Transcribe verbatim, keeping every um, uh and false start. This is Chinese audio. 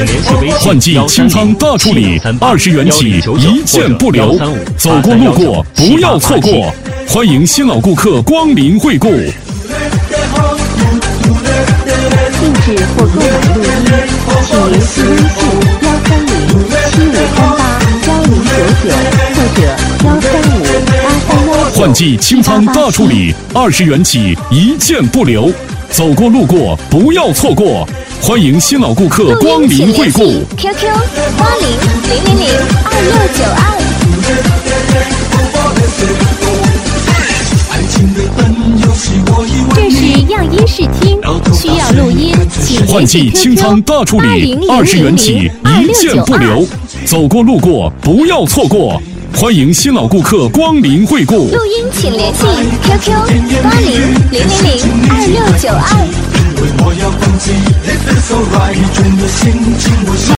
换季清仓大处理，二十元起，一件不留。走过路过不要错过，欢迎新老顾客光临惠顾。 定制或购买录音，请联系微信幺三零七五三八幺零九九或者幺三五八三幺九。 换季清仓大处理，二十元起，一件不留。走过路过不要错过，欢迎新老顾客光临惠顾。 Q Q 八零零零零二六九二。 这是样音视听，需要录音，请换季清仓大处理，二十元起，一件不留。走过路过不要错过，欢迎新老顾客光临惠顾。 录音请联系 Q Q 八零零零零二六九二。